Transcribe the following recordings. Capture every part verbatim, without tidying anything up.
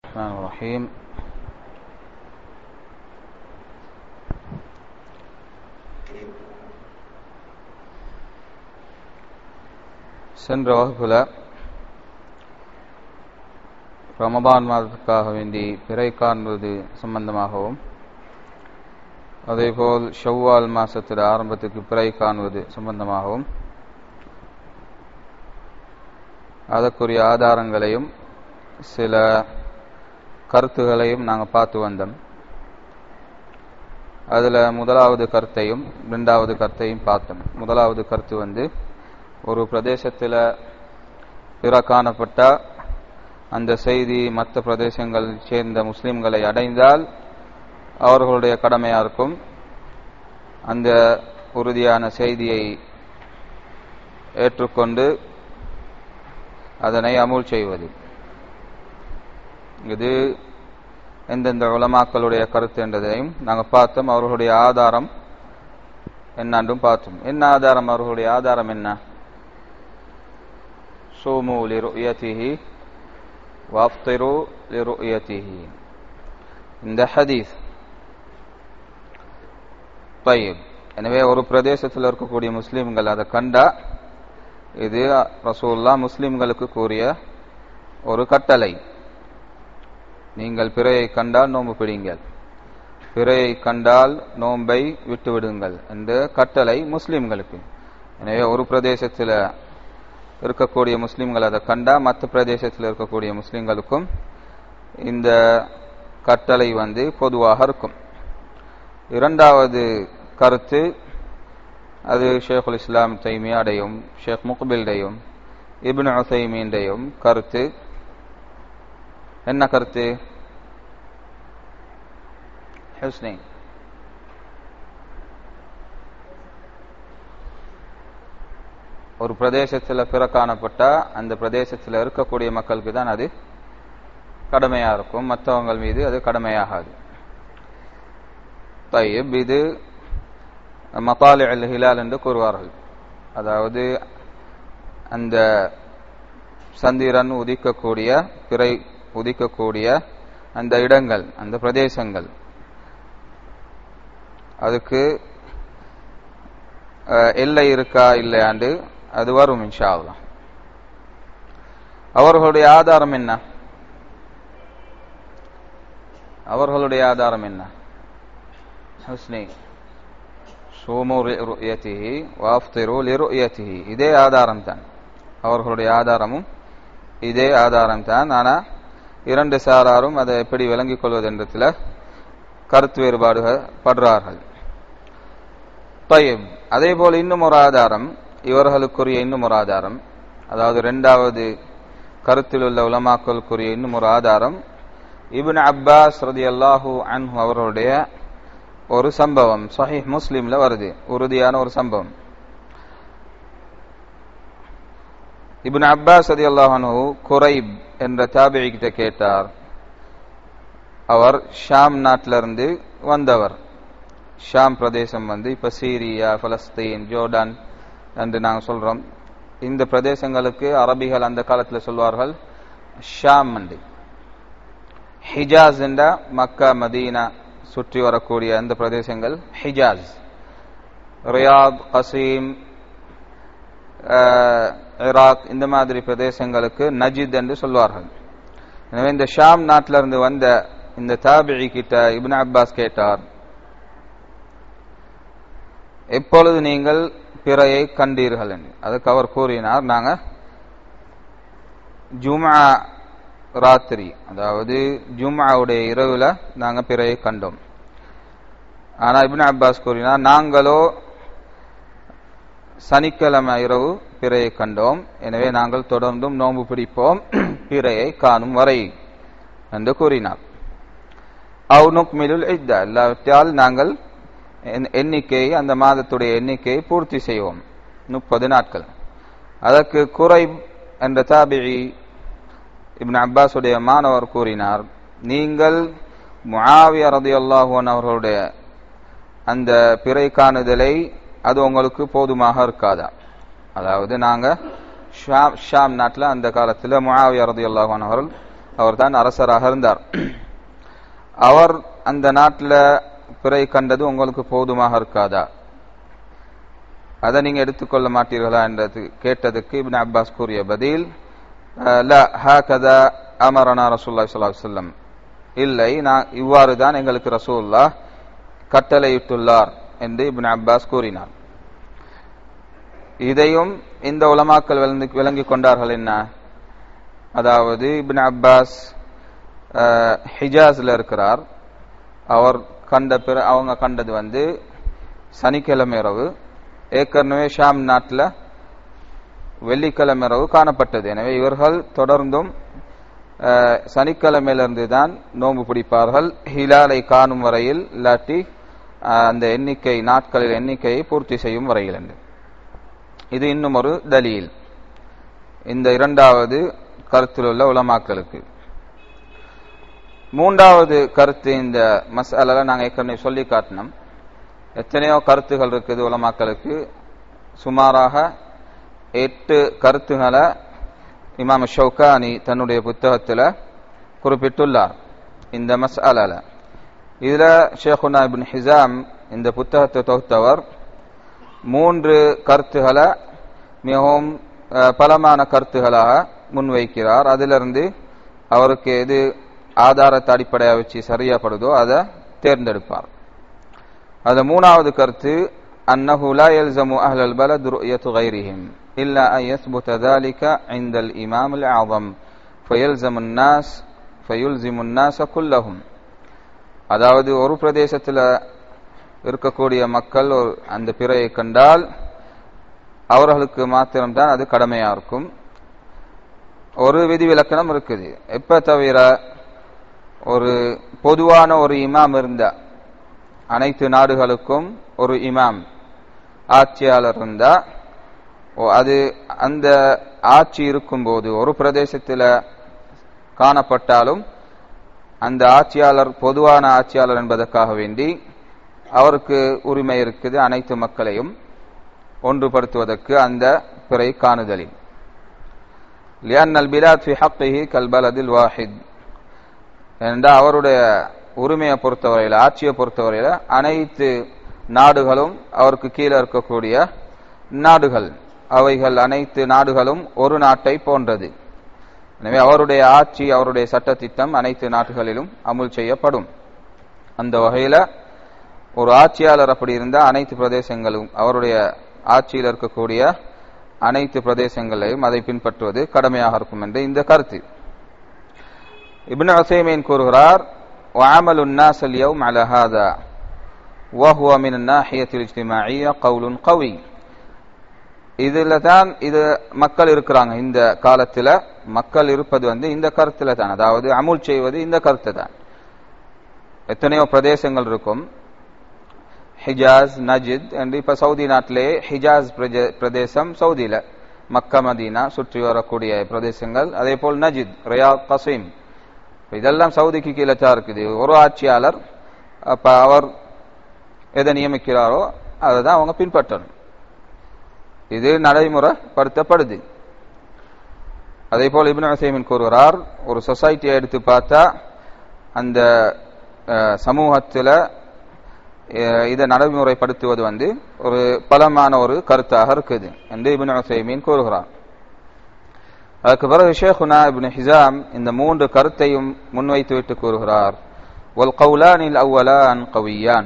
الرحمن الرحيم. சென்ற வகுப்புல ரமதான் மாதத்துக்காக வேண்டி பிறை காண்பது சம்பந்தமாகவும், அதேபோல் ஷவ்வால் மாசத்தில் ஆரம்பத்துக்கு பிறை காண்பது சம்பந்தமாகவும் அதற்குரிய ஆதாரங்களையும் சில கருத்துகளையும் நாங்கள் பார்த்து வந்தோம். அதில் முதலாவது கருத்தையும் இரண்டாவது கருத்தையும் பார்த்தோம். முதலாவது கருத்து வந்து, ஒரு பிரதேசத்தில் பிற காணப்பட்ட அந்த செய்தி மற்ற பிரதேசங்கள் சேர்ந்த முஸ்லிம்களை அடைந்தால் அவர்களுடைய கடமையாக இருக்கும் அந்த உறுதியான செய்தியை ஏற்றுக்கொண்டு அதனை அமுல் செய்வது. இது எந்தெந்த உலமாக்களுடைய கருத்து என்றதையும் நாங்கள் பார்த்தோம். அவர்களுடைய ஆதாரம் என்னன்றும் பார்த்தோம். என்ன ஆதாரம்? அவர்களுடைய ஆதாரம் என்ன? சூமு லிருயதிஹி வஃப்திரு லிருயதிஹி, இந்த ஹதீஸ். தய்யிப். எனவே ஒரு பிரதேசத்தில் இருக்கக்கூடிய முஸ்லிம்கள் அதை கண்டா, இது ரசூலுல்லாஹ் முஸ்லிம்களுக்கு கூறிய ஒரு கட்டளை. நீங்கள் பிறையை கண்டால் நோன்பு பிடிங்கள், பிறையை கண்டால் நோன்பை விட்டுவிடுங்கள் என்ற கட்டளை முஸ்லிம்களுக்கு. எனவே ஒரு பிரதேசத்தில் இருக்கக்கூடிய முஸ்லிம்கள் அதை கண்டா மற்ற பிரதேசத்தில் இருக்கக்கூடிய முஸ்லிம்களுக்கும் இந்த கட்டளை வந்து பொதுவாக இருக்கும். இரண்டாவது கருத்து, அது ஷேகுல் இஸ்லாம் தைமியாடையும் ஷேக் முக்பில்டையும் இப்னு உஸைமீன்டையும் கருத்து. என்ன கருத்து? ஹுஸ்னி, ஒரு பிரதேசத்தில் பிற காணப்பட்ட அந்த பிரதேசத்தில் இருக்கக்கூடிய மக்களுக்கு தான் அது கடமையா இருக்கும், மற்றவங்க மீது அது கடமையாகாது. தய்யிப். இது மதாலி அல் ஹிலால் என்று கூறுவார்கள். அதாவது அந்த சந்திரன் உதிக்கக்கூடிய, பிறை உதிக்கக்கூடிய அந்த இடங்கள், அந்த பிரதேசங்கள், அதுக்கு எல்லை இருக்கா இல்லையாண்டு அது வரும் இன்ஷா அல்லாஹ். அவர்களுடைய ஆதாரம் என்ன? அவர்களுடைய ஆதாரம் என்ன? ஹுஸ்னி, சூமு லிருயதிஹி வஃப்திரு லிருயதிஹி, இதே ஆதாரம் தான். அவர்களுடைய ஆதாரமும் இதே ஆதாரம் தான். ஆனா இரண்டு சாராரும் அதை எப்படி விளங்கிக் கொள்வது என்றதுல கருத்து வேறுபாடுகள் படுறார்கள். தய்யிப். அதே போல இன்னும் ஒரு ஆதாரம், இவர்களுக்குரிய இன்னும் ஒரு ஆதாரம், அதாவது இரண்டாவது கருத்தில் உள்ள உலமாக்களுக்குரிய இன்னும் ஒரு ஆதாரம், இப்னு அப்பாஸ் ரலியல்லாஹு அன்ஹு அவர்களுடைய ஒரு சம்பவம் சஹீஹ் முஸ்லிம்ல வருது, உறுதியான ஒரு சம்பவம். இப்னு அப்பாஸ் ரலியல்லாஹு அன்ஹு குரைப் என்ற தாபிஈ கிட்ட கேட்டார். அவர் ஷாம் நாட்டிலிருந்து வந்தவர். ஷாம் பிரதேசம் வந்து இப்ப சீரியா, பலஸ்தீன், ஜோர்டான் என்று நாங்கள் சொல்றோம். இந்த பிரதேசங்களுக்கு அரபிகள் அந்த காலத்தில் சொல்வார்கள் ஷாம் என்று. ஹிஜாஸ் என்ற மக்கா மதீனா சுற்றி வரக்கூடிய அந்த பிரதேசங்கள் ஹிஜாஸ். ரியாத், கசீம், ஈராக், இந்த மாதிரி பிரதேசங்களுக்கு நஜித் என்று சொல்வார்கள். எனவே இந்த ஷாம் நாட்டிலிருந்து வந்த இந்த தாபிஈ கிட்ட இப்னு அப்பாஸ் கேட்டார், எப்பொழுது நீங்கள் பிறையை கண்டீர்கள் என்று. அதுக்கு அவர் கூறினார், நாங்க ஜும்ஆ ராத்திரி, அதாவது ஜும்ஆவுடைய இரவுல நாங்க பிறையை கண்டோம். ஆனா இப்னு அப்பாஸ் கூறினார், நாங்களோ சனிக்கிழமை இரவு பிறையை கண்டோம், எனவே நாங்கள் தொடர்ந்தும் நோன்பு பிடிப்போம் பிறையை காணும் வரை என்று கூறினார். அவு நுக்மிலுல் இத்தா, இல்லாவிட்டால் நாங்கள் எண்ணிக்கையை, அந்த மாதத்துடைய எண்ணிக்கையை பூர்த்தி செய்வோம், முப்பது நாட்கள். அதற்கு குரைப் என்ற தாபிஈ இப்னு அப்பாஸுடைய மாணவர் கூறினார், நீங்கள் முஆவியா ரலியல்லாஹு அன்ஹு அவர்களுடைய அந்த பிறை காணுதலை அது உங்களுக்கு போதுமாக இருக்காதா? அதாவது நாங்க ஷாம் நாட்டில் அந்த காலத்தில் முஆவியா ரலியல்லாஹு அன்ஹு அவர்கள் அவர்தான் அரசராக இருந்தார். அவர் அந்த நாட்டில் பிறை கண்டது உங்களுக்கு போதுமாக இருக்காதா, அதை நீங்க எடுத்துக்கொள்ள மாட்டீர்களா என்றது கேட்டதுக்கு இப்னு அப்பாஸ் கூறிய பதில், லா ஹாகதா அமரனா ரசூலுல்லாஹி ஸல்லல்லாஹு அலைஹி வஸல்லம், இல்லை, நான் இவ்வாறு தான் எங்களுக்கு ரசூலுல்லாஹ் கட்டளையிட்டுள்ளார் என்று இப்னு அப்பாஸ் கூறினார். இதையும் இந்த உலமாக்கள் விளங்கி கொண்டார்கள். என்ன, அதாவது இப்னு அப்பாஸ் ஹிஜாஸ்ல இருக்கிறார். அவர் கண்ட பிற அவங்க கண்டது வந்து சனிக்கிழமை இரவு, ஏற்கனவே ஷாம் நாட்டில் வெள்ளிக்கிழமை இரவு காணப்பட்டது. எனவே இவர்கள் தொடர்ந்தும் சனிக்கிழமையிலிருந்து தான் நோன்பு பிடிப்பார்கள், ஹிலாலை காணும் வரையில், இல்லாட்டி அந்த எண்ணிக்கை நாட்களில் எண்ணிக்கையை பூர்த்தி செய்யும் வரையில் என்று. இது இன்னும் ஒரு தலீல் இந்த இரண்டாவது கருத்தில் உள்ள உலமாக்களுக்கு. மூன்றாவது கருத்து இந்த மஸ்அலால நாங்கள் ஏற்கனவே சொல்லி காட்டினோம். எத்தனையோ கருத்துகள் இருக்குது உலமாக்களுக்கு. சுமாராக எட்டு கருத்துகளை இமாம் ஷௌகானி தன்னுடைய புத்தகத்தில் குறிப்பிட்டுள்ளார் இந்த மஸ்அலால. இதுல ஷேகுனா இப்னு ஹிஸாம் இந்த புத்தகத்தை தொகுத்தவர் மூன்று கருத்துகளை மிகவும் பலமான கருத்துகளாக முன்வைக்கிறார். அதிலிருந்து அவருக்கு எது ஆதாரத்தை அடிப்படையாக வச்சு சரியாப்படுதோ அதை தேர்ந்தெடுப்பார். அது மூணாவது கருத்து, அன்னஹு லா யல்ஸமு அஹ்லல் பலத் ருயத்து கைரிஹிம் இல்லா அன் யஸ்புத ذلك عند الامام الاعظم فيلزم الناس فيلزم الناس كلهم. அதாவது ஒரு பிரதேசத்தில் இருக்கக்கூடிய மக்கள் அந்த பிறையை கண்டால் அவர்களுக்கு மாத்திரம்தான் அது கடமையா இருக்கும். ஒரு விதிவிலக்கணம் இருக்குது. எப்ப தவிர ஒரு பொதுவான ஒரு இமாம் இருந்த, அனைத்து நாடுகளுக்கும் ஒரு இமாம் ஆட்சியாளர் இருந்தா, அது அந்த ஆட்சி இருக்கும்போது ஒரு பிரதேசத்தில் காணப்பட்டாலும் அந்த ஆட்சியாளர் பொதுவான ஆட்சியாளர் என்பதற்காக வேண்டி அவருக்கு உரிமை இருக்குது அனைத்து மக்களையும் ஒன்றுபடுத்துவதற்கு அந்த பிறை காணுதலில். لأن البلاد في حقه كالبلد الواحد. என்றால் அவருடைய உரிமையை பொறுத்தவரையில், ஆட்சியை பொறுத்தவரையில் அனைத்து நாடுகளும் அவருக்கு கீழே இருக்கக்கூடிய நாடுகள், அவைகள் அனைத்து நாடுகளும் ஒரு நாட்டை போன்றது. எனவே அவருடைய ஆட்சி, அவருடைய சட்டத்திட்டம் அனைத்து நாடுகளிலும் அமுல் செய்யப்படும். அந்த வகையில ஒரு ஆட்சியாளர் அப்படி இருந்தால் அனைத்து பிரதேசங்களும், அவருடைய ஆட்சியில் இருக்கக்கூடிய அனைத்து பிரதேசங்களையும் அதை பின்பற்றுவது கடமையாக இருக்கும் என்று இந்த கருத்து. இப்னு உஸைமீன் கூறுகிறார், وعمل الناس اليوم على هذا وهو من الناحية الاجتماعية قول قوي. இதுல தான் இது மக்கள் இருக்கிறாங்க. இந்த காலத்துல மக்கள் இருப்பது வந்து இந்த கருத்துல தான், அதாவது அமுல் செய்வது இந்த கருத்து தான். எத்தனையோ பிரதேசங்கள் இருக்கும், ஹிஜாஸ், நஜித் என்று. இப்ப சவுதி நாட்டிலே ஹிஜாஸ் பிரதேசம், சவுதியில மக்கா மதீனா சுற்றி வரக்கூடிய பிரதேசங்கள். அதே போல் நஜித், ரியாத், கசீம், இதெல்லாம் சவுதிக்கு கீழே தான் இருக்குது. ஒரு ஆட்சியாளர், அப்ப அவர் எதை நியமிக்கிறாரோ அதை தான் அவங்க பின்பற்றணும். இது நடைமுறைப்படுத்தப்படுது. அதே போல் இப்னு உஸைமீன் கூறுகிறார், ஒரு சொசைட்டியை எடுத்து பார்த்தா அந்த சமூகத்தில் இதை நடைமுறைப்படுத்துவது வந்து ஒரு பலமான ஒரு கருத்தாக இருக்குது என்று இப்னு உஸைமீன் கூறுகிறார். அதுக்கு பிறகு ஷேகுனா இப்னு ஹிஸாம் இந்த மூன்று கருத்தையும் முன்வைத்துவிட்டு கூறுகிறார், வல் கௌலானில் அவ்வலான் கவியான்.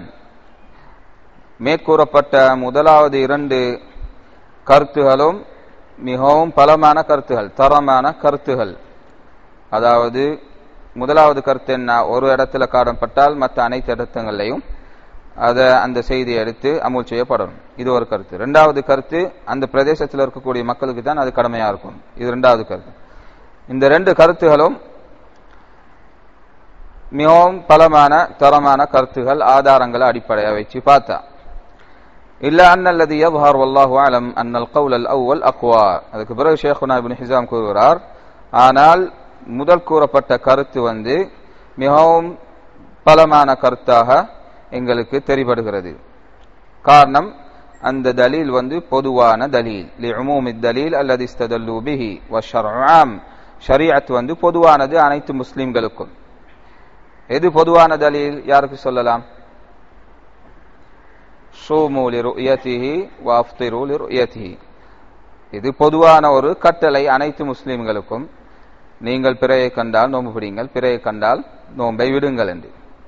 மேற்கூறப்பட்ட முதலாவது இரண்டு கருத்துகளும் மிகவும் பலமான கருத்துகள், தரமான கருத்துகள். அதாவது முதலாவது கருத்து என்ன, ஒரு இடத்துல காணப்பட்டால் மற்ற அனைத்து இடத்துங்களையும் அதை அந்த செய்தியை எடுத்து அமுல் செய்யப்படணும். இது ஒரு கருத்து. இரண்டாவது கருத்து, அந்த பிரதேசத்தில் இருக்கக்கூடிய மக்களுக்கு தான் அது கடமையா இருக்கும். இது இரண்டாவது கருத்து. இந்த ரெண்டு கருத்துகளும் மிகவும் பலமான தரமான கருத்துகள், ஆதாரங்களை அடிப்படையாக வச்சு பார்த்தா. இல்லா அன்னல்லதி யظهر والله اعلم ان القول الاول اقوى. அதுக்கு பிறகு ஷேகுனா இப்னு ஹிஸாம் கூறுகிறார், ஆனால் முதல் கூறப்பட்ட கருத்து வந்து மிகவும் பலமான கருத்தாக எங்களுக்கு தெரிபடுகிறது. காரணம், அந்த தலீல் வந்து பொதுவான தலீல், லிஉமூமி தலீல் அல்லதி இஸ்ததல்லு பிஹி வஷ்ஷர்உ ஆம். ஷரீஅத் வந்து பொதுவானது அனைத்து முஸ்லிம்களுக்கும். எது பொதுவான தலீல்? யாருக்கு சொல்லலாம்? ஸூமு லிருயதிஹி வஃப்திரு லிருயதிஹி. இது பொதுவான ஒரு கட்டளை அனைத்து முஸ்லிம்களுக்கும். நீங்கள் பிறையை கண்டால் நோன்பு பிடிங்கள், பிறையை கண்டால் நோன்பை விடுங்கள் என்று.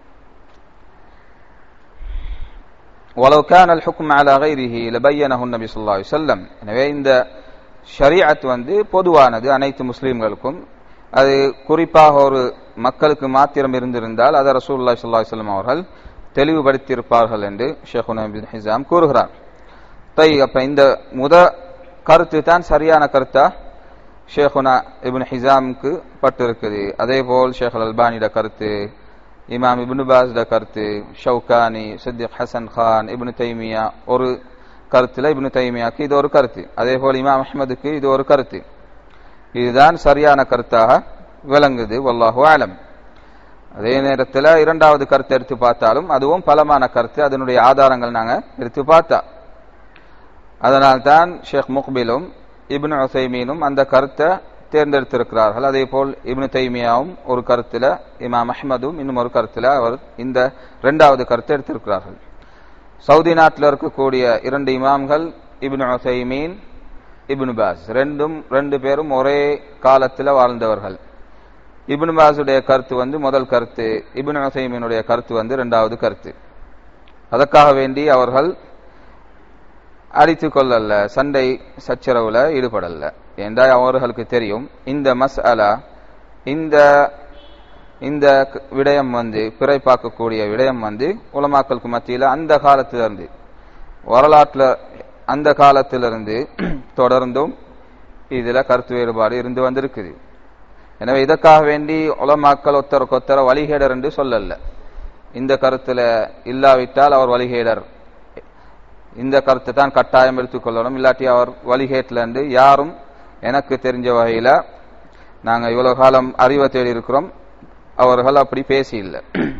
وَلَوْ كَانَ الْحُكْمُ عَلَى غَيْرِهِ لَبَيَّنَهُ النَّبِيُّ صَلَّى اللَّهُ عَلَيْهِ وسلم. எனவே இந்த ஷரீஅத் வந்து பொதுவானது அனைத்து முஸ்லிம்களுக்கும். அது குறிப்பாக ஒரு மக்களுக்கு மாத்திரம் இருந்திருந்தால் அதை ரசூலுல்லாஹி ஸல்லல்லாஹு அலைஹி வஸல்லம் அவர்கள் தெளிவுபடுத்தியிருப்பார்கள் என்று ஷேகுனா இப்னு ஹிஸாம் கூறுகிறார். தை அப்ப இந்த முத கருத்து தான் சரியான கருத்தா ஷேகுனா இப்னு ஹிஸாமுக்கு பட்டிருக்குது. அதே போல் ஷேக் அல்பானியோட கருத்து, இமாம் இப்னு பாஸ்ட கருத்து, ஷவுகானி, சித்திக் ஹசன் கான், இப்னு தைமியா ஒரு கருத்துல, இப்னு தைமியாக்கு இது ஒரு கருத்து, அதே போல் இமாம் அஹ்மதுக்கு இது ஒரு கருத்து. இதுதான் சரியான கருத்தாக விளங்குது. வல்லாஹு ஆலம். அதே நேரத்தில் இரண்டாவது கருத்தை எடுத்து பார்த்தாலும் அதுவும் பலமான கருத்து. அதனுடைய ஆதாரங்கள் நாங்கள் எடுத்து பார்த்தா, அதனால்தான் ஷேக் முக்பிலும் இப்னு உஸைமீனும் அந்த கருத்தை தேர்ந்தெடுத்திருக்கிறார்கள். அதே போல் இப்னு தைமியாவும் ஒரு கருத்துல, இமாம் அஹ்மதும் இன்னும் ஒரு கருத்துல அவர் இந்த இரண்டாவது கருத்தை எடுத்திருக்கிறார்கள். சவுதி நாட்டில் இருக்கக்கூடிய இரண்டு இமாம்கள் இப்னு உஸைமீன், இப்னு பாஸ், ரெண்டும் ரெண்டு பேரும் ஒரே காலத்தில் வாழ்ந்தவர்கள். இப்னு பாஸுடைய கருத்து வந்து முதல் கருத்து, இப்னு உஸைமீனுடைய கருத்து வந்து இரண்டாவது கருத்து. அதற்காக வேண்டி அவர்கள் அடித்துக் கொள்ளல, சண்டை சச்சரவுல ஈடுபடல. என்றால் அவர்களுக்கு தெரியும் இந்த மஸ்அலா, இந்த இந்த விடயம் வந்து பிறை பார்க்கக்கூடிய விடயம் வந்து உலமாக்களுக்கு மத்தியில் அந்த காலத்திலிருந்து வரலாற்றில் அந்த காலத்திலிருந்து தொடர்ந்தும் இதுல கருத்து வேறுபாடு இருந்து வந்திருக்குது. எனவே இதற்காக வேண்டி உலமாக்கள் ஒத்தருக்கு ஒத்தர வழிகேடர் என்று சொல்லல. இந்த கருத்துல இல்லாவிட்டால் அவர் வழிகேடர், இந்த கருத்தை தான் கட்டாயம் எடுத்துக்கொள்ளணும், இல்லாட்டி அவர் வழிகேட்டில் என்று யாரும் எனக்கு தெரிஞ்ச வகையில நாங்கள் இவ்வளவு காலம் அறிவை தேடி இருக்கிறோம், அவர்கள் அப்படி பேசி இல்லை.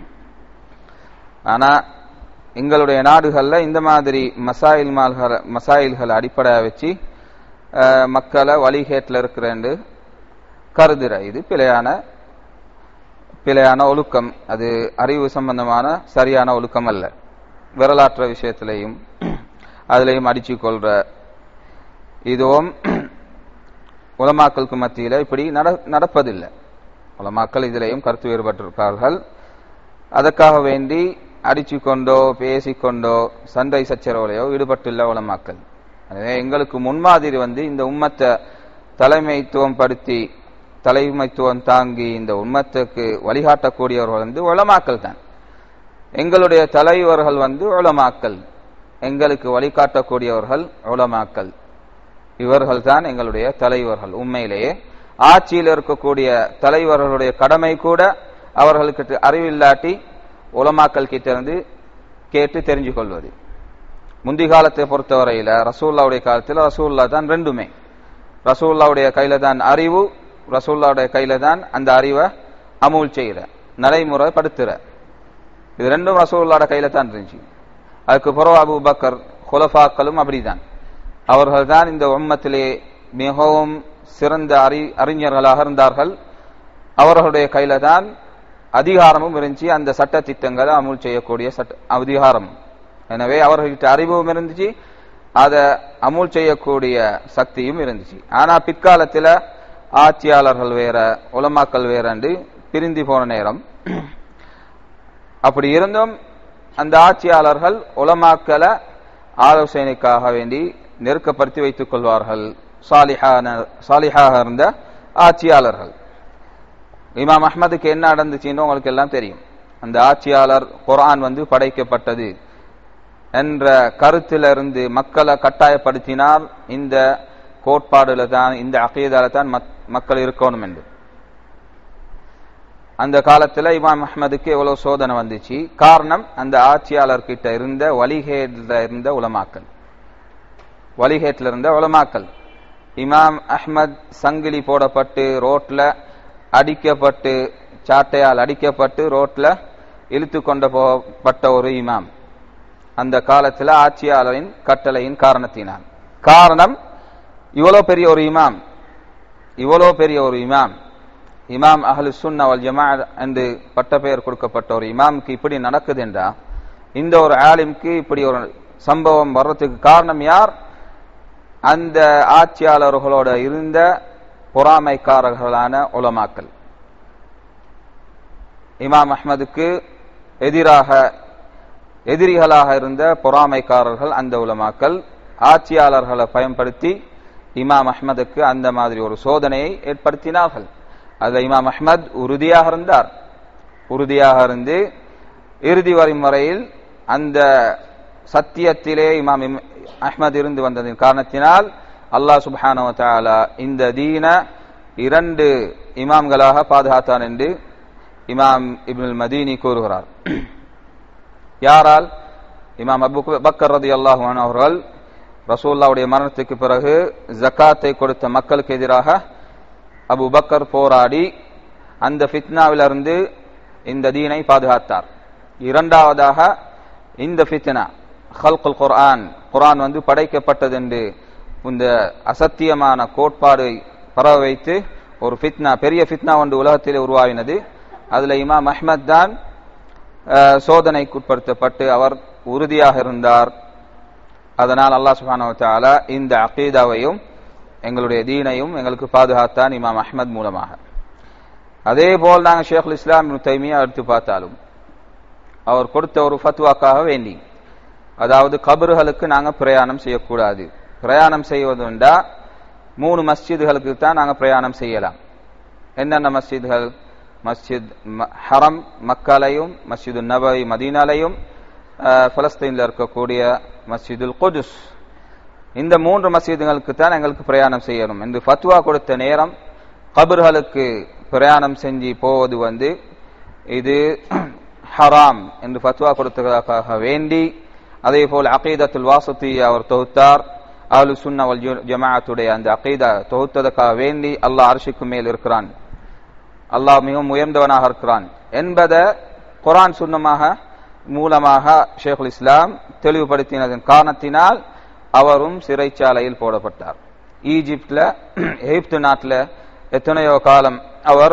ஆனா எங்களுடைய நாடுகள்ல இந்த மாதிரி மசாயில் மசாயில்களை அடிப்படையாக வச்சு மக்களை வழிகேட்டில் இருக்கிறேன்னு கருதுற இது பிழையான பிழையான ஒழுக்கம். அது அறிவு சம்பந்தமான சரியான ஒழுக்கம் அல்ல. வரலாற்று விஷயத்திலையும் அதிலையும் அடிச்சு கொள்ற இதுவும் உலமாக்களுக்கு மத்தியில இப்படி நடப்பதில்லை. உலமாக்கள் இதிலையும் கருத்து வேறுபட்டிருப்பார்கள். அதற்காக வேண்டி அடிச்சு கொண்டோ பேசிக்கொண்டோ சண்டை சச்சரவுலையோ ஈடுபட்டுள்ள உலமாக்கள். எனவே எங்களுக்கு முன்மாதிரி வந்து இந்த உம்மத்தை தலைமைத்துவம் படுத்தி தலைமைத்துவம் தாங்கி இந்த உம்மத்துக்கு வழிகாட்டக்கூடியவர்கள் வந்து உலமாக்கள் தான். எங்களுடைய தலைவர்கள் வந்து உலமாக்கள், எங்களுக்கு வழிகாட்டக்கூடியவர்கள் உலமாக்கள். இவர்கள் தான் எங்களுடைய தலைவர்கள். உண்மையிலேயே ஆட்சியில் இருக்கக்கூடிய தலைவர்களுடைய கடமை கூட அவர்களுக்கு அறிவில்லாட்டி உலமாக்கள் கிட்ட இருந்து கேட்டு தெரிஞ்சு கொள்வது. முந்தி காலத்தை பொறுத்தவரையில ரசூல்லாவுடைய காலத்தில் ரசூல்லா தான் ரெண்டுமே. ரசூல்லாவுடைய கையில தான் அறிவு, ரசூல்லாவுடைய கையில தான் அந்த அறிவை அமுல் செய்யற, நடைமுறைப்படுத்துற. இது ரெண்டும் ரசூல்லாவோட கையில தான் இருந்துச்சு. அதுக்கு பிறகு அபூ பக்கர் குலஃபாக்களும் அப்படிதான். அவர்கள் தான் இந்த உம்மத்திலே மிகவும் சிறந்த அறி அறிஞர்களாக இருந்தார்கள். அவர்களுடைய கையில தான் அதிகாரமும் இருந்துச்சு, அந்த சட்ட திட்டங்களை அமுல் செய்யக்கூடிய சட்ட அதிகாரம். எனவே அவர்கள்கிட்ட அறிவும் இருந்துச்சு, அதை அமுல் செய்யக்கூடிய சக்தியும் இருந்துச்சு. ஆனா பிற்காலத்தில் ஆட்சியாளர்கள் வேற உலமாக்கள் வேற என்று பிரிந்து போன நேரம், அப்படி இருந்தும் அந்த ஆட்சியாளர்கள் உலமாக்களை ஆலோசனைக்காக வேண்டி நெருக்கப்படுத்தி வைத்துக் கொள்வார்கள். சாலிஹான சாலிஹாக இருந்த ஆட்சியாளர்கள். இமாம் அஹ்மதுக்கு என்ன நடந்துச்சுன்னு உங்களுக்கு எல்லாம் தெரியும். அந்த ஆட்சியாளர் குர்ஆன் வந்து படைக்கப்பட்டது என்ற கருத்திலிருந்து மக்களை கட்டாயப்படுத்தினார். இந்த கோட்பாடுல தான், இந்த அகீதால தான் மக்கள் இருக்கணும் என்று. அந்த காலத்துல இமாம் அஹ்மதுக்கு எவ்வளவு சோதனை வந்துச்சு. காரணம் அந்த ஆட்சியாளர் கிட்ட இருந்த வழிகேட்ல இருந்த உலமாக்கல், வழிகேட்டில் இருந்த உலமாக்கல். இமாம் அஹ்மத் சங்கிலி போடப்பட்டு ரோட்ல அடிக்கப்பட்டு, சாட்டையால் அடிக்கப்பட்டு ரோட்ல இழுத்து கொண்டு போகப்பட்ட ஒரு இமாம் அந்த காலத்துல ஆட்சியாளரின் கட்டளையின் காரணத்தினால். காரணம் இவ்வளவு பெரிய ஒரு இமாம், இவ்வளவு பெரிய ஒரு இமாம் இமாம் அஹ்லு சுன்னா வல் ஜமாஅத் என்று பட்ட பெயர் கொடுக்கப்பட்ட ஒரு இமாமுக்கு இப்படி நடக்குது என்றா, இந்த ஒரு ஆலிம்க்கு இப்படி ஒரு சம்பவம் வர்றதுக்கு காரணம் யார்? அந்த ஆட்சியாளர்களோட இருந்த பொறாமைக்காரர்களான உலமாக்கள். இமாம் அஹ்மதுக்கு எதிராக எதிரிகளாக இருந்த பொறாமைக்காரர்கள் அந்த உலமாக்கள் ஆட்சியாளர்களை பயன்படுத்தி இமாம் அஹ்மதுக்கு அந்த மாதிரி ஒரு சோதனையை ஏற்படுத்தினார்கள். அதுல இமாம் அஹ்மத் உறுதியாக இருந்தார். உறுதியாக இருந்து இறுதி வரும் வரையில் அந்த சத்தியத்திலே இமாம் அஹ்மத் இருந்து வந்ததின் காரணத்தினால் அல்லாஹ் சுப்ஹானஹு வ தஆலா இந்த தீன இரண்டு இமாம்களாக பாதுகாத்தான் என்று இமாம் இப்னுல் மதீனி கூறுகிறார். யாரால்? இமாம் அபூ பக்கர் ரலியல்லாஹு அன்ஹு அவர்கள் ரசூலுல்லாஹ்வுடைய மரணத்துக்கு பிறகு ஜகாத்தை கொடுத்த மக்களுக்கு எதிராக அபூ பக்கர் போராடி அந்த ஃபித்னாவிலிருந்து இந்த தீனை பாதுகாத்தார். இரண்டாவதாக இந்த ஃபித்னா ஹல்குல் குர்ஆன், குர்ஆன் வந்து படைக்கப்பட்டது என்று இந்த அசத்தியமான கோட்பாடு பரவ வைத்து ஒரு ஃபித்னா, பெரிய ஃபித்னா ஒன்று உலகத்திலே உருவாகினது. அதுல இமாம் அஹ்மத் தான் சோதனைக்குட்படுத்தப்பட்டு அவர் உறுதியாக இருந்தார். அதனால் அல்லாஹ் சுப்ஹானஹு வ தஆலா இந்த அகீதாவையும் எங்களுடைய தீனையும் எங்களுக்கு பாதுகாத்தான் இமாம் அஹ்மத் மூலமாக. அதே போல் நாங்கள் ஷேகுல் இஸ்லாம் இப்னு தைமியா எடுத்து பார்த்தாலும் அவர் கொடுத்த ஒரு ஃபத்வாக்காக வேண்டி, அதாவது கபறுகளுக்கு நாங்கள் பிரயாணம் செய்யக்கூடாது. பிரயாணம் செய்வதுண்டா மூணு மஸ்ஜிதுகளுக்கு தான் நாங்கள் பிரயாணம் செய்யலாம். என்னென்ன மஸ்ஜிதுகள்? மஸ்ஜித் ஹரம் மக்காலையும், மஸ்ஜிது நபவி மதீனாலையும், பலஸ்தீனில் இருக்கக்கூடிய மஸ்ஜிதுல் குதுஸ், இந்த மூன்று மஸ்ஜிதுகளுக்கு தான் எங்களுக்கு பிரயாணம் செய்யணும் என்று ஃபத்வா கொடுத்த நேரம் கபர்களுக்கு பிரயாணம் செஞ்சு போவது வந்து இது ஹராம் என்று ஃபத்வா கொடுத்ததற்காக வேண்டி, அதே போல் அகீதத்துல் வாசித்திய்யா அவர் தொகுத்தார். அஹ்லு சுன்னா வல் ஜமாஅத்துடைய அந்த அகீதா தொகுத்ததற்காக வேண்டி அல்லாஹ் அர்ஷுக்கு மேல் இருக்கிறான், அல்லாஹ் மிகவும் உயர்ந்தவனாக இருக்கிறான் என்பதை குர்ஆன் சுன்னமாக மூலமாக ஷேகுல் இஸ்லாம் தெளிவுபடுத்தினதன் காரணத்தினால் அவரும் சிறைச்சாலையில் போடப்பட்டார். ஈஜிப்ட்ல, எகிப்து நாட்டில் எத்தனையோ காலம் அவர்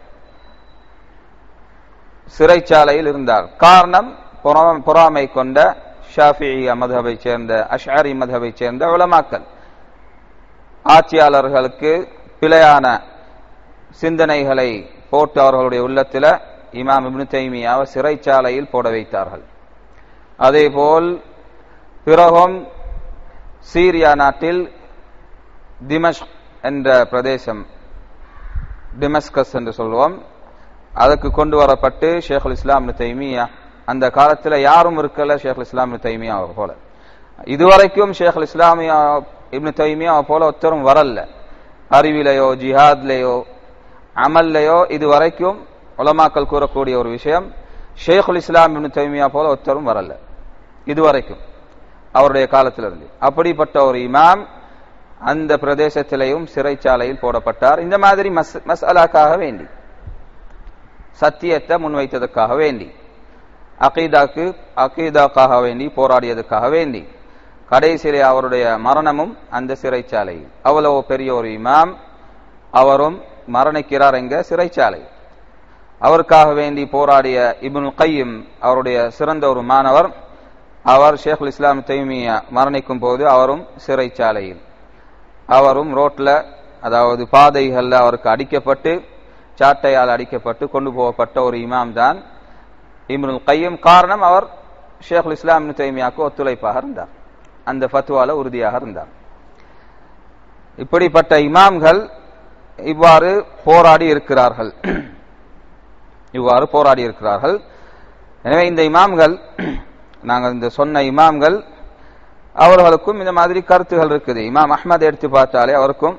சிறைச்சாலையில் இருந்தார். காரணம் பொறாமை கொண்ட ஷாஃபிஈ மத்ஹபை சேர்ந்த, அஷ்அரி மத்ஹபை சேர்ந்த உலமாக்கள் ஆட்சியாளர்களுக்கு பிழையான சிந்தனைகளை போட்டு அவர்களுடைய உள்ளத்தில் இமாம் இப்னு தைமியாவை சிறைச்சாலையில் போட வைத்தார்கள். அதேபோல் பிறகும் சீரியா நாட்டில் திமஷ்க் என்ற பிரதேசம், டிமஸ்கஸ் என்று சொல்வோம், அதுக்கு கொண்டு வரப்பட்டு ஷேகுல் இஸ்லாம் இப்னு தைமியா, அந்த காலத்தில் யாரும் இருக்கல ஷேகுல் இஸ்லாம் இப்னு தைமியா போல, இதுவரைக்கும் ஷேகுல் இஸ்லாம் இப்னு தைமியா போல ஒருத்தரும் வரல. அறிவிலையோ ஜிஹாத்லையோ அமல்லையோ இதுவரைக்கும் உலமாக்கள் கூறக்கூடிய ஒரு விஷயம், ஷேகுல் இஸ்லாம் இப்னு தைமியா போல ஒருத்தரும் வரல இதுவரைக்கும் அவருடைய காலத்திலிருந்து. அப்படிப்பட்ட ஒரு இமாம் அந்த பிரதேசத்திலேயும் சிறைச்சாலையில் போடப்பட்டார். இந்த மாதிரி மஸ் மஸ்அலாக்காக வேண்டி, சத்தியத்தை முன்வைத்ததற்காக வேண்டி, அகீதாக்கு அகீதாக்காக வேண்டி போராடியதற்காக வேண்டி, கடைசியிலே அவருடைய மரணமும் அந்த சிறைச்சாலையில். அவ்வளவு பெரிய ஒரு இமாம், அவரும் மரணிக்கிறார் என்க சிறைச்சாலை. அவருக்காக வேண்டி போராடிய இப்னுல் கையிம் அவருடைய சிறந்த ஒரு மாணவர், அவர் ஷேகுல் இஸ்லாம் தைமியா மரணிக்கும் போது அவரும் சிறைச்சாலையில், அவரும் ரோட்ல, அதாவது பாதைகள்ல அவருக்கு அடிக்கப்பட்டு, சாட்டையால் அடிக்கப்பட்டு கொண்டு போகப்பட்ட ஒரு இமாம் தான் இப்னுல் கையிம். காரணம், அவர் ஷேகுல் இஸ்லாம் இப்னு தைமியாவுக்கு ஒத்துழைப்பாக இருந்தார், அந்த ஃபத்வால உறுதியாக இருந்தார். இப்படிப்பட்ட இமாம்கள் இவ்வாறு போராடி இருக்கிறார்கள் இவ்வாறு போராடி இருக்கிறார்கள். எனவே இந்த இமாம்கள், நாங்கள் இந்த சொன்ன இமாம்கள், அவர்களுக்கும் இந்த மாதிரி கருத்துகள் இருக்குது. இமாம் அஹ்மத் எடுத்து பார்த்தாலே அவருக்கும்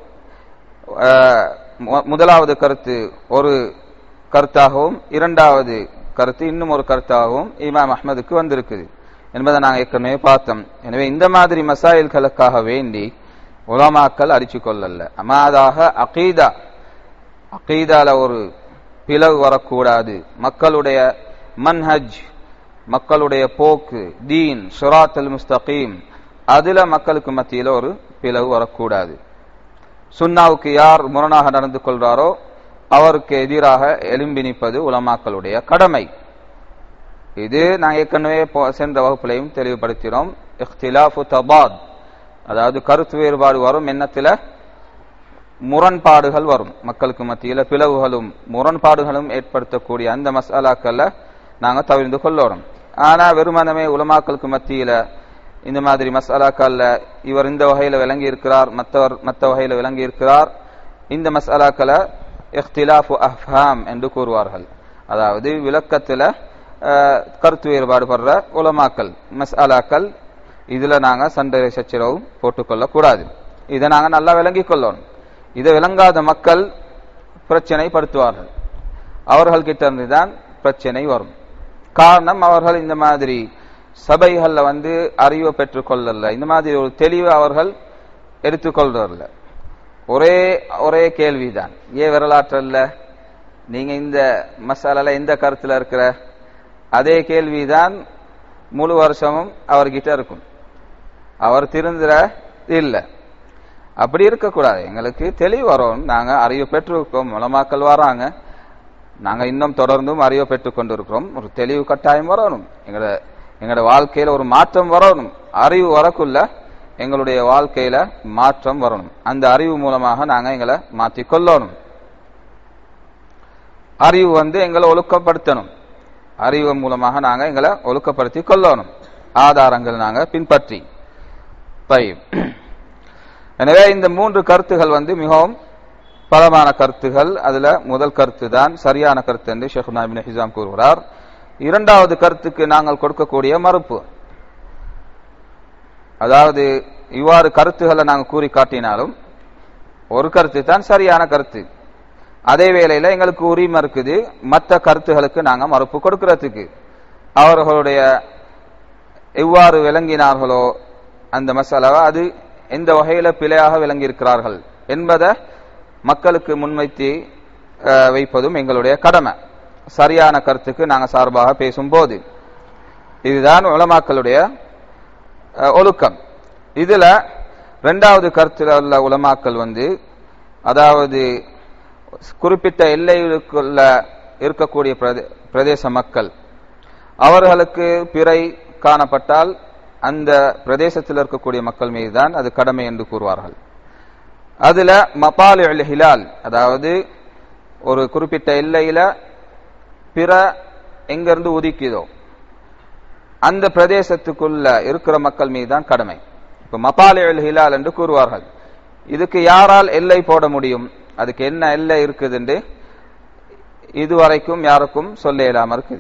முதலாவது கருத்து ஒரு கருத்தாகவும், இரண்டாவது கருத்து இன்னும் ஒரு கருத்தாகவும் இமாம் அஹ்மதுக்கு வந்திருக்குது என்பதை நாங்கள் ஏற்கனவே பார்த்தோம். எனவே இந்த மாதிரி மசாயில்களுக்காக வேண்டி உலமாக்கள் அடிச்சு கொள்ளல. அமாதாக அகீதா, அகீதால ஒரு பிளவு வரக்கூடாது. மக்களுடைய மன்ஹஜ், மக்களுடைய போக்கு, தீன் ஸிராத்துல் முஸ்தகீம், அதுல மக்களுக்கு மத்தியில் ஒரு பிளவு வரக்கூடாது. சுன்னாவுக்கு யார் முரணாக நடந்து கொள்றாரோ அவருக்கு எதிராக எழும்பி நிற்பது உலமாக்களுடைய கடமை. இது நான் ஏற்கனவே சென்ற வகுப்பிலையும் தெளிவுபடுத்தினோம். இஹ்திலாஃபு தபாத், அதாவது கருத்து வேறுபாடு வரும், எண்ணத்தில் முரண்பாடுகள் வரும், மக்களுக்கு மத்தியில் பிளவுகளும் முரண்பாடுகளும் ஏற்படுத்தக்கூடிய அந்த மசாலாக்கள்ல நாங்க தவிர்த்து கொள்ளணும். ஆனா வெறுமனமே உலமாக்களுக்கு மத்தியில இந்த மாதிரி மசாலாக்கள்ல இவர் இந்த வகையில விளங்கி இருக்கிறார், மற்றவர் மற்ற வகையில விளங்கி இருக்கிறார், இந்த மசாலாக்களை இஹ்திலாஃபு அஃப்ஹாம் என்று கூறுவார்கள். அதாவது விளக்கத்துல கருத்து வேறுபாடு படுற உலமாக்கள் மசாலாக்கள், இதுல நாங்க சண்டை சச்சரவும் போட்டுக்கொள்ள கூடாது. இதை நாங்க நல்லா விளங்கி கொள்ளணும். இதை விளங்காத மக்கள் பிரச்சனை படுத்துவார்கள், அவர்கள் கிட்ட இருந்துதான் பிரச்சனை வரும். காரணம், அவர்கள் இந்த மாதிரி சபைகள்ல வந்து அறிவை பெற்றுக் கொள்ளல, இந்த மாதிரி ஒரு தெளிவு அவர்கள் எடுத்துக்கொள்றதில்ல. ஒரே ஒரே கேள்விதான், ஏன் வரலாற்றல்ல நீங்க இந்த மசாலால எந்த கருத்துல இருக்கிற, அதே கேள்விதான் முழு வருஷமும் அவர்கிட்ட இருக்கும். அவர் திருந்துற இல்லை. அப்படி இருக்கக்கூடாது. எங்களுக்கு தெளிவு வரும். நாங்க அறிவு பெற்றிருக்கோம், உலமாக்கள் வராங்க, நாங்க இன்னும் தொடர்ந்தும் அறிவை பெற்றுக் கொண்டிருக்கிறோம். ஒரு தெளிவு கட்டாயம் வரணும். எங்களோட எங்களோட வாழ்க்கையில ஒரு மாற்றம் வரணும். அறிவு வரக்குள்ள எங்களுடைய வாழ்க்கையில மாற்றம் வரணும். அந்த அறிவு மூலமாக நாங்க எங்களை மாற்றிக் கொள்ளணும். அறிவு வந்து எங்களை ஒழுக்கப்படுத்தணும். அறிவு மூலமாக நாங்க எங்களை ஒழுக்கப்படுத்தி கொள்ளணும், ஆதாரங்கள் நாங்க பின்பற்றி. எனவே இந்த மூன்று கருத்துகள் வந்து மிகவும் பலமான கருத்துகள். அதுல முதல் கருத்து தான் சரியான கருத்து என்று ஷேகுனா இப்னு ஹிஸாம் கூறுகிறார். இரண்டாவது கருத்துக்கு நாங்கள் கொடுக்கக்கூடிய மறுப்பு, அதாவது இவ்வாறு கருத்துக்களை நாங்கள் கூறி காட்டினாலும் ஒரு கருத்து தான் சரியான கருத்து, அதே வேளையில எங்களுக்கு உரிமை இருக்குது மற்ற கருத்துகளுக்கு நாங்க மறுப்பு கொடுக்கிறதுக்கு. அவர்களுடைய எவ்வாறு விளங்கினார்களோ அந்த மசாலாவை அது எந்த வகையில பிழையாக விளங்கி இருக்கிறார்கள் என்பதை மக்களுக்கு முன்வைத்து வைப்பதும் எங்களுடைய கடமை. சரியான கருத்துக்கு நாங்கள் சார்பாக பேசும்போது இதுதான் உலமாக்களுடைய ஒழுக்கம். இதுல இரண்டாவது கருத்துல உள்ள உலமாக்கள் வந்து, அதாவது குறிப்பிட்ட எல்லைகளுக்குள்ள இருக்கக்கூடிய பிரதேச மக்கள், அவர்களுக்கு பிறை காணப்பட்டால் அந்த பிரதேசத்தில் இருக்கக்கூடிய மக்கள் மீதுதான் அது கடமை என்று கூறுவார்கள். அதுல மபாலிஉல் ஹிலால், அதாவது ஒரு குறிப்பிட்ட எல்லையில பிற எங்கிருந்து உதிக்குதோ அந்த பிரதேசத்துக்குள்ள இருக்கிற மக்கள் மீதுதான் கடமை. இப்ப மபாலிஉல் ஹிலால் என்று கூறுவார்கள். இதுக்கு யாரால் எல்லை போட முடியும், அதுக்கு என்ன எல்லை இருக்குது என்று இதுவரைக்கும் யாருக்கும் சொல்ல இயலாம இருக்குது.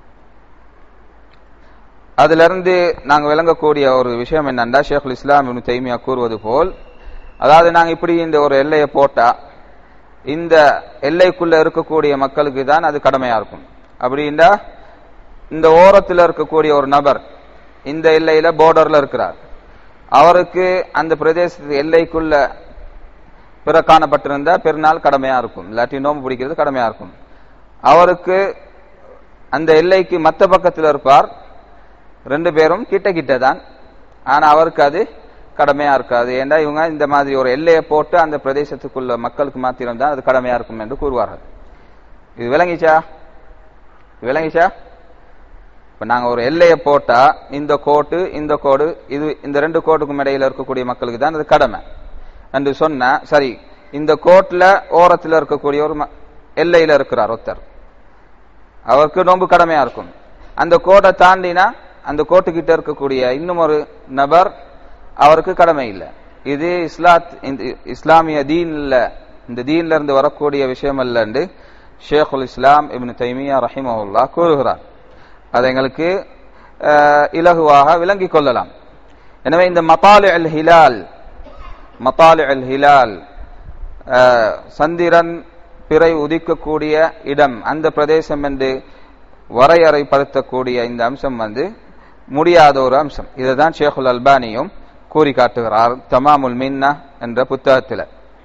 அதுல இருந்து நாங்க விளங்கக்கூடிய ஒரு விஷயம் என்னன்னா, ஷேகுல் இஸ்லாம் இப்னு தைமியா கூறுவது போல், அதாவது நாங்க இப்படி இந்த ஒரு எல்லையை போட்டா இந்த எல்லைக்குள்ள இருக்கக்கூடிய மக்களுக்கு தான் அது கடமையா இருக்கும். அப்படின்னா இந்த ஓரத்தில் இருக்கக்கூடிய ஒரு நபர் இந்த எல்லையில போர்டர்ல இருக்கிறார், அவருக்கு அந்த பிரதேச எல்லைக்குள்ள பிற காணப்பட்டிருந்தா பெருநாள் கடமையா இருக்கும், இல்லாட்டி நோம்பு பிடிக்கிறது கடமையா இருக்கும். அவருக்கு அந்த எல்லைக்கு மற்ற பக்கத்தில் இருப்பார், ரெண்டு பேரும் கிட்ட கிட்ட தான், ஆனா அவருக்கு அது கடமையா இருக்காது. ஏன்னா இவங்க இந்த மாதிரி ஒரு எல்லையை போட்டு அந்த பிரதேசத்துக்குள்ள மக்களுக்கு மாத்திரம் தான் அது கடமையா இருக்கும் என்று கூறுவார்கள். இது விளங்கிச்சா விளங்கிச்சா இப்ப நாங்க ஒரு எல்லையை போட்டா இந்த கோட்டு இந்த கோடு இது இந்த ரெண்டு கோட்டுக்கும் இடையில இருக்கக்கூடிய மக்களுக்கு தான் அது கடமை என்று சொன்ன சரி. இந்த கோட்ல ஓரத்தில் இருக்கக்கூடிய ஒரு எல்லையில இருக்கிறார் ஒருத்தர், அவருக்கு நோன்பு கடமையா இருக்கும். அந்த கோட்டை தாண்டினா அந்த கோட்டுக்கிட்ட இருக்கக்கூடிய இன்னும் ஒரு நபர் அவருக்கு கடமை இல்லை. இது இஸ்லாத் இஸ்லாமிய தீன்ல இந்த தீன்ல இருந்து வரக்கூடிய விஷயம் அல்ல என்று ஷேகுல் இஸ்லாம் இப்னு தைமியா ரஹிமஹுல்லாஹ் கூறுகிறார். அதை எங்களுக்கு இலகுவாக விளங்கிக் கொள்ளலாம். எனவே இந்த மதாலிஉல் ஹிலால் மதாலிஉல் ஹிலால் சந்திரன் பிறை உதிக்கக்கூடிய இடம், அந்த பிரதேசம் என்று வரையறைப்படுத்தக்கூடிய இந்த அம்சம் வந்து முடியாத ஒரு அம்சம். இதுதான் ஷேகுல் அல்பானியும் கூறி காட்டுகிறார் தமாமுல் மின்னா என்ற புத்தகத்தில்.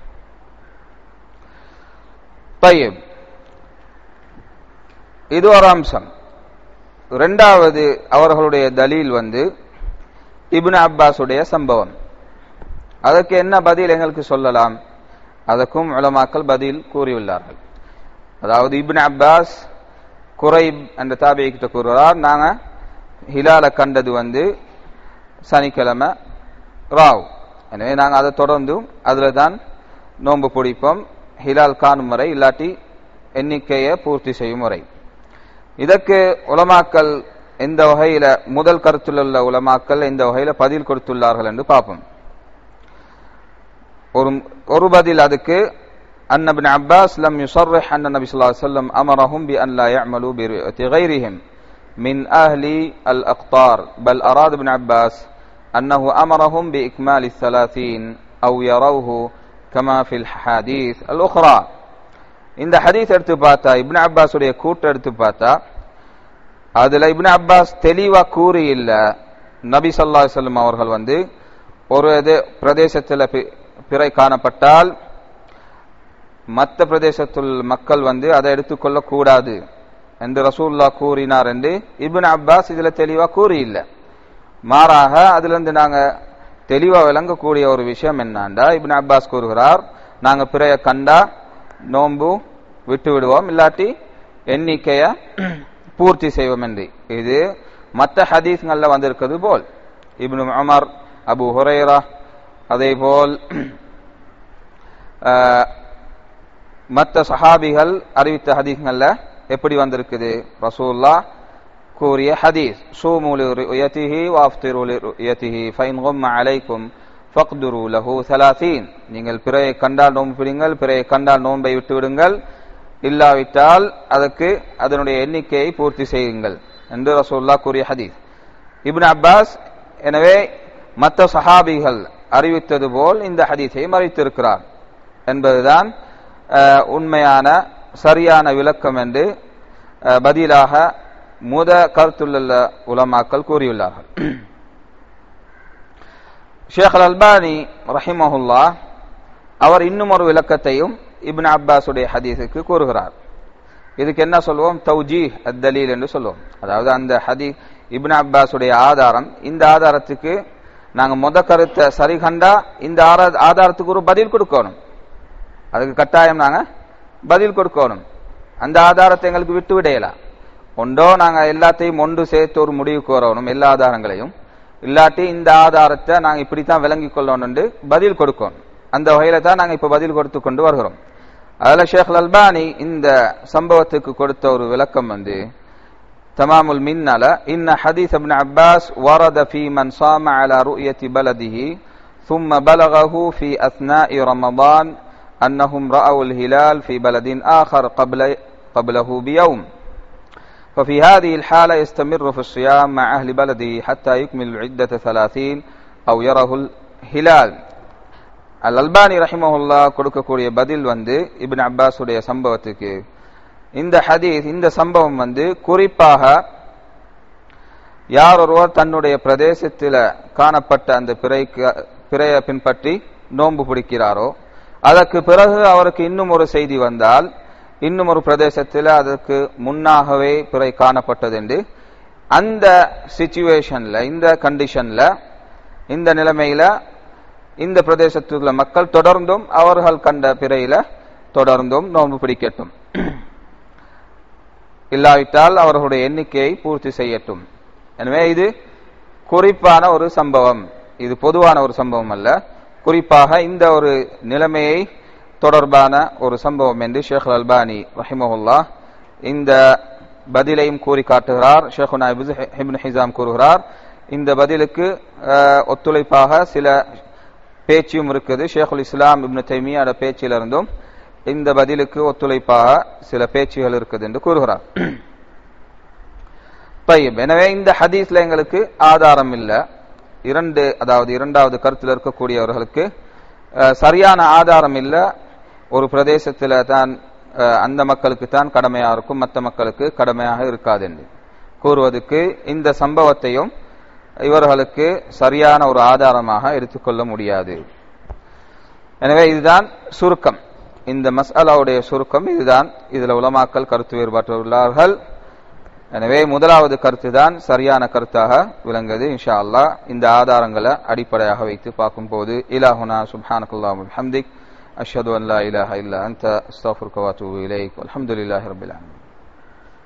தய்யிப், இது ஒரு அம்சம். இரண்டாவது அவர்களுடைய தலீல் வந்து இப்னு அப்பாஸுடைய சம்பவம். அதற்கு என்ன பதில் எங்களுக்கு சொல்லலாம், அதற்கும் உலமாக்கள் பதில் கூறியுள்ளார்கள். அதாவது இப்னு அப்பாஸ் குரைப் என்ற தாபியி கிட்ட கூறுகிறார், நாங்க ஹிலால கண்டது வந்து சனிக்கிழமை ராவ். எனவே நாங்கள் அதை தொடர்ந்து அதில் தான் நோன்பு பிடிப்போம், ஹிலால் காணும் வரை, இல்லாட்டி எண்ணிக்கையை பூர்த்தி செய்யும் வரை. இதற்கு உலமாக்கல் எந்த வகையில, முதல் கருத்தில் உள்ள உலமாக்கல் எந்த வகையில பதில் கொடுத்துள்ளார்கள் என்று பார்ப்போம். ஒரு ஒரு பதில் அதுக்கு, أن ابن عباس لم يصرح أن النبي صلى الله عليه وسلم أمرهم بأن لا يعملوا برؤية غيرهم من أهل الأقطار، بل أراد ابن عباس أنه أمرهم بإكمال الثلاثين أو يروه كما في الحديث الأخرى. இந்த ஹதீஸ் எடுத்து பார்த்தா, இப்னு அப்பாஸ் உடைய கூட்டு எடுத்து பார்த்தா, அதுல இப்னு அப்பாஸ் தெளிவா கூறி இல்ல, நபி ஸல்லல்லாஹு அலைஹி வஸல்லம் அவர்கள் வந்து ஒரு பிரதேசத்தில் பிறை காணப்பட்டால் மற்ற பிரதேசத்துள் மக்கள் வந்து அதை எடுத்துக்கொள்ள கூடாது என்று ரசூலுல்லாஹ் கூறினார் என்று இப்னு அப்பாஸ் இதுல தெளிவா கூறி இல்ல. மாறாக அதுல இருந்து நாங்க தெளிவா விளங்கக்கூடிய ஒரு விஷயம் என்னண்டா, இப்னு அப்பாஸ் கூறுகிறார், நாங்க பிறைய கண்டா நோன்பு விட்டு விடுவோம், இல்லாட்டி எண்ணிக்கைய பூர்த்தி செய்வோம் என்று. இது மற்ற ஹதீஸ்கள்ல வந்திருக்கிறது போல் இப்னு உமர், அபு ஹுரைரா, அதே போல் மற்ற சஹாபிகள் அறிவித்த ஹதீஸ்கள்ல எப்படி வந்திருக்குது, ரசூலுல்லாஹ் கூறிய ஹதீஸ், சூமு லிருயதிஹி வஅஃப்திரு லிருயதிஹி ஃபைன் கும்ம அலைக்கும் ஃபக்துரு லஹு ஸலாஸீன். நீங்கள் பிறையை கண்டால் நோன்பு பிடிங்கள், பிறையை கண்டால் நோன்பை விட்டு விடுங்கள், இல்லாவிட்டால் அதற்கு அதனுடைய எண்ணிக்கையை பூர்த்தி செய்யுங்கள் என்று ரசூலுல்லாஹ் கூறிய ஹதீஸ். இப்னு அப்பாஸ் எனவே மற்ற சஹாபிகள் அறிவித்தது போல் இந்த ஹதீஸை மறைத்திருக்கிறார் என்பதுதான் உண்மையான சரியான விளக்கம் என்று பதிலாக முத கருத்துள்ள உலமாக்கள் கூறியுள்ளார்கள். ஷேக் அல் அல்பானி ரஹிமஹுல்லா அவர் இன்னும் ஒரு விளக்கத்தையும் இப்னு அப்பாஸுடைய ஹதீஸுக்கு கூறுகிறார். இதுக்கு என்ன சொல்லுவோம், தௌஜீஹ் அத்தலீல் என்று சொல்லுவோம். அதாவது அந்த ஹதீஸ் இப்னு அப்பாஸுடைய ஆதாரம், இந்த ஆதாரத்துக்கு நாங்க முத கருத்தை சரி கண்டா இந்த ஆதாரத்துக்கு ஒரு பதில் கொடுக்கணும், அதுக்கு கட்டாயம் நாங்க பதில் கொடுக்கணும். அந்த ஆதாரத்தை எங்களுக்கு விட்டு விடையலாம். ஒன்றோ நாங்க எல்லாத்தையும் ஒன்று சேர்த்து ஒரு முடிவுக்கு வரணும், எல்லா ஆதாரங்களையும், இல்லாட்டி இந்த ஆதாரத்தை நாங்க இப்படித்தான் விளங்கி கொள்ளணும் பதில் கொடுக்கணும். அந்த வகையில தான் நாங்க இப்ப பதில் கொடுத்து கொண்டு வருகிறோம். அதுல ஷேக் அல்பானி இந்த சம்பவத்துக்கு கொடுத்த ஒரு விளக்கம் வந்து தமாமுல் மின்னால, இன்ன ஹதீஸ் இப்னு அப்பாஸ் வரத ஃபீ மன் ஸாம அலா ருயதி பலதிஹி ثم بلغه في اثناء رمضان انهم راوا الهلال في بلد اخر قبل قبله بيوم، ففي هذه الحاله يستمر في الصيام مع اهل بلده حتى يكمل العده ثلاثين او يره الهلال. அல் அல்பானி ரஹிமஹுல்லாஹ் கொடுக்கக்கூடிய பதில் வந்து இப்னு அப்பாஸ் உடைய சம்பவத்துக்கு, இந்த ஹதீஸ் இந்த சம்பவம் வந்து குறிப்பாக யார் ஒருவர் தன்னுடைய பிரதேசத்தில் காணப்பட்ட அந்த பிறைக்கு பிறையை பின்பற்றி நோன்பு பிடிக்கிறாரோ, அதற்கு பிறகு அவருக்கு இன்னும் ஒரு செய்தி வந்தால், இன்னும் ஒரு பிரதேசத்தில் அதற்கு முன்னாகவே பிறை காணப்பட்டது என்று, அந்த சிச்சுவேஷன்ல, இந்த கண்டிஷன்ல, இந்த நிலைமையில இந்த பிரதேசத்தில் உள்ள மக்கள் தொடர்ந்தும் அவர்கள் கண்ட பிறையில தொடர்ந்தும் நோன்பு பிடிக்கட்டும், இல்லாவிட்டால் அவர்களுடைய எண்ணிக்கையை பூர்த்தி செய்யட்டும். எனவே இது குறிப்பான ஒரு சம்பவம், இது பொதுவான ஒரு சம்பவம் அல்ல, குறிப்பாக இந்த ஒரு நிலைமையை தொடர்பான ஒரு சம்பவம் என்று ஷேக் அல் அல்பானி ரஹிமஹுல்லாஹ் இந்த பதிலையும் கூறி காட்டுகிறார். ஷேகுனா இப்னு ஹிஸாம் கூறுகிறார், இந்த பதிலுக்கு ஒத்துழைப்பாக சில பேச்சும் இருக்குது. ஷேகுல் இஸ்லாம் இப்னு தைமியா பேச்சிலிருந்தும் இந்த பதிலுக்கு ஒத்துழைப்பாக சில பேச்சுகள் இருக்குது என்று கூறுகிறார். எனவே இந்த ஹதீஸ்ல எங்களுக்கு ஆதாரம் இல்லை. இரண்டு அதாவது இரண்டாவது கருத்தில் இருக்கக்கூடியவர்களுக்கு சரியான ஆதாரம் இல்லை. ஒரு பிரதேசத்தில் தான் அந்த மக்களுக்கு தான் கடமையா இருக்கும், மற்ற மக்களுக்கு கடமையாக இருக்காது என்று கூறுவதற்கு இந்த சம்பவத்தையும் இவர்களுக்கு சரியான ஒரு ஆதாரமாக எடுத்துக்கொள்ள முடியாது. எனவே இதுதான் சுருக்கம், இந்த மஸ்அலாவுடைய சுருக்கம் இதுதான். இதுல உலமாக்கள் கருத்து வேறுபாட்டுள்ளார்கள். எனவே முதலாவது கருத்து தான் சரியான கருத்தாக விளங்குது. இன்ஷா அல்லாஹ் இந்த ஆதாரங்களை அடிப்படையாக வைத்து பார்க்கும் போது இலாஹுனா சுப்ஹானக்கல்லாஹு வபிஹம்திக் அஷ்ஹது அன் லா இலாஹா இல்லா அன்த அஸ்தக்ஃபிருக வ அத்தூபு இலைக். வல்ஹம்துலில்லாஹி ரப்பில் ஆலமீன்.